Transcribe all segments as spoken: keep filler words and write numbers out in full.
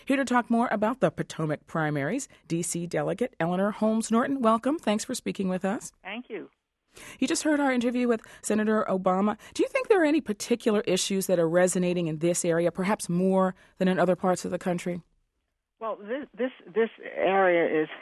Here to talk more about the Potomac primaries, D C Delegate Eleanor Holmes Norton. Welcome. Thanks for speaking with us. Thank you. You just heard our interview with Senator Obama. Do you think there are any particular issues that are resonating in this area, perhaps more than in other parts of the country? Well, this this, this area is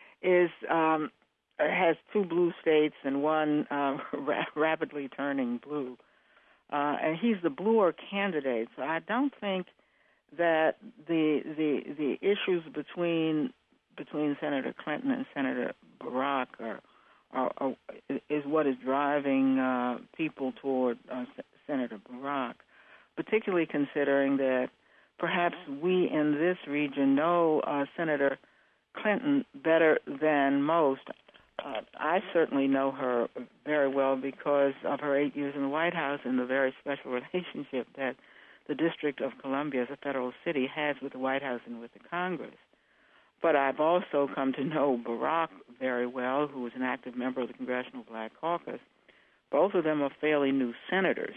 is um, has two blue states and one uh, ra- rapidly turning blue, uh, and he's the bluer candidate. So I don't think that the the the issues between between Senator Clinton and Senator Barack are. Are, are, is what is driving uh, people toward uh, S- Senator Barack, particularly considering that perhaps we in this region know uh, Senator Clinton better than most. Uh, I certainly know her very well because of her eight years in the White House and the very special relationship that the District of Columbia as a federal city has with the White House and with the Congress. But I've also come to know Barack very well, who was an active member of the Congressional Black Caucus. Both of them are fairly new senators.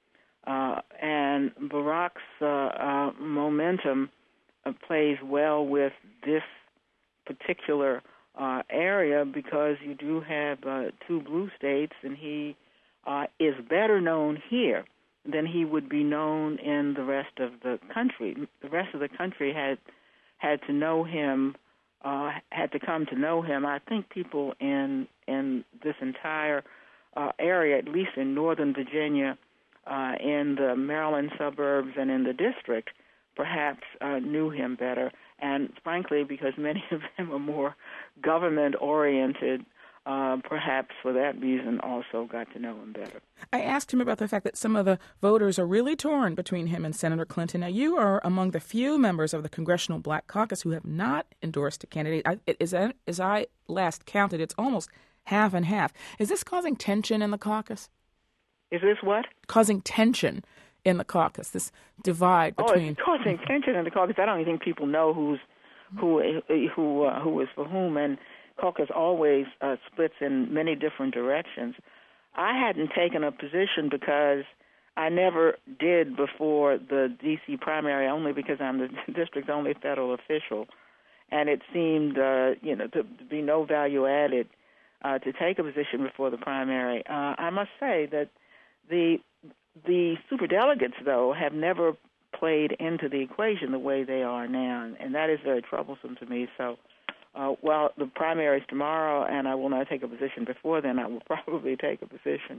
Uh, and Barack's uh, uh, momentum uh, plays well with this particular uh, area because you do have uh, two blue states, and he uh, is better known here than he would be known in the rest of the country. The rest of the country had had to know him, uh, had to come to know him. I think people in in this entire uh, area, at least in Northern Virginia, uh, in the Maryland suburbs and in the district, perhaps uh, knew him better. And frankly, because many of them are more government-oriented, Uh, perhaps for that reason also got to know him better. I asked him about the fact that some of the voters are really torn between him and Senator Clinton. Now, you are among the few members of the Congressional Black Caucus who have not endorsed a candidate. I, as, I, as I last counted, it's almost half and half. Is this causing tension in the caucus? Is this what? Causing tension in the caucus, this divide between... Oh, it's causing tension in the caucus. I don't even think people know who's who who uh, who is for whom, and caucus always uh, splits in many different directions. I hadn't taken a position because I never did before the D C primary, only because I'm the district's only federal official, and it seemed, uh, you know, to, to be no value added uh, to take a position before the primary. Uh, I must say that the the superdelegates, though, have never played into the equation the way they are now, and that is very troublesome to me. So. Uh, well, the primary is tomorrow, and I will not take a position before then. I will probably take a position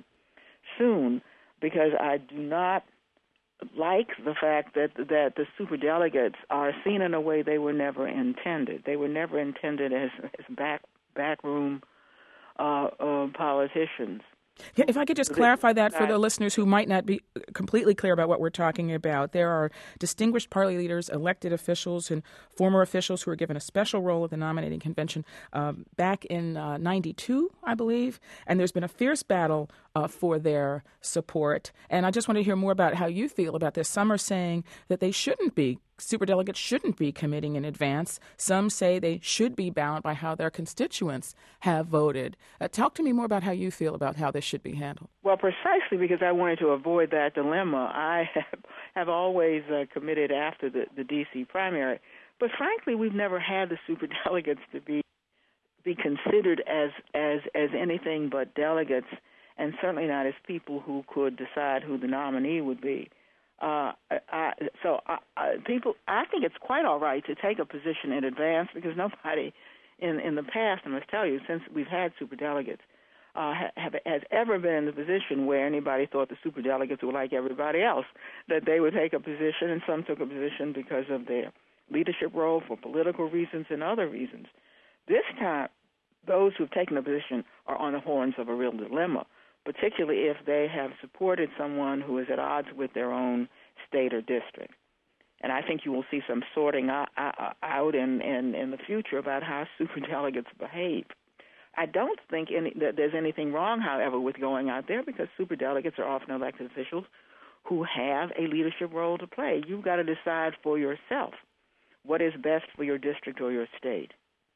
soon because I do not like the fact that that the superdelegates are seen in a way they were never intended. They were never intended as, as back backroom uh, uh, politicians. Yeah, if I could just clarify that for the listeners who might not be completely clear about what we're talking about, there are distinguished party leaders, elected officials, and former officials who were given a special role at the nominating convention um, back in uh, ninety-two, I believe, and there's been a fierce battle uh, for their support. And I just want to hear more about how you feel about this. Some are saying that they shouldn't be Superdelegates shouldn't be committing in advance. Some say they should be bound by how their constituents have voted. Uh, talk to me more about how you feel about how this should be handled. Well, precisely because I wanted to avoid that dilemma, I have, have always uh, committed after the, the D C primary. But frankly, we've never had the superdelegates to be be considered as, as, as anything but delegates, and certainly not as people who could decide who the nominee would be. Uh, I, so I, I, people, I think it's quite all right to take a position in advance because nobody in, in the past, I must tell you, since we've had superdelegates, uh, have, has ever been in the position where anybody thought the superdelegates were like everybody else, that they would take a position, and some took a position because of their leadership role, for political reasons and other reasons. This time, those who've taken a position are on the horns of a real dilemma, particularly if they have supported someone who is at odds with their own state or district. And I think you will see some sorting out in, in, in the future about how superdelegates behave. I don't think any, that there's anything wrong, however, with going out there because superdelegates are often elected officials who have a leadership role to play. You've got to decide for yourself what is best for your district or your state.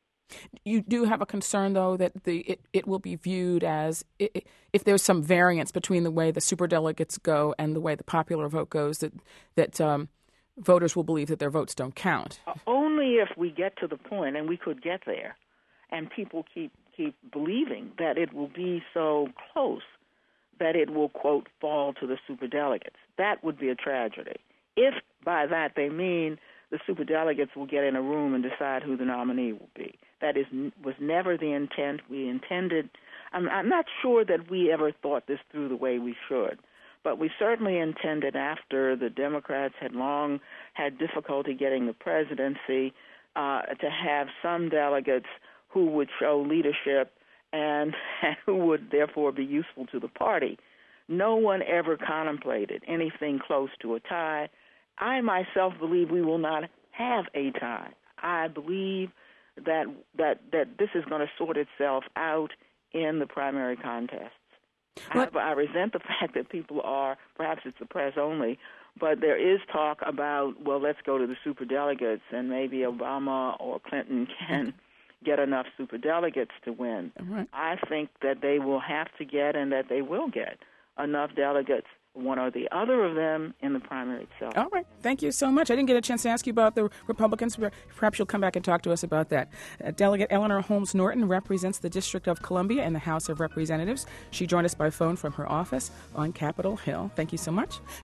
You do have a concern, though, that the it, it will be viewed as it, if there's some variance between the way the superdelegates go and the way the popular vote goes, that that um, voters will believe that their votes don't count. Uh, only if we get to the point, and we could get there, and people keep keep believing that it will be so close that it will, quote, fall to the superdelegates. That would be a tragedy. If by that they mean the superdelegates will get in a room and decide who the nominee will be. That is was never the intent. We intended, I'm, I'm not sure that we ever thought this through the way we should, but we certainly intended, after the Democrats had long had difficulty getting the presidency, uh, to have some delegates who would show leadership and, and who would therefore be useful to the party. No one ever contemplated anything close to a tie. I myself believe we will not have a tie. I believe that that, that this is going to sort itself out in the primary contests. I, I resent the fact that people are, perhaps it's the press only, but there is talk about, well, let's go to the superdelegates, and maybe Obama or Clinton can get enough superdelegates to win. Right. I think that they will have to get, and that they will get, enough delegates, one or the other of them, in the primary itself. All right. Thank you so much. I didn't get a chance to ask you about the Republicans. Perhaps you'll come back and talk to us about that. Uh, Delegate Eleanor Holmes Norton represents the District of Columbia in the House of Representatives. She joined us by phone from her office on Capitol Hill. Thank you so much.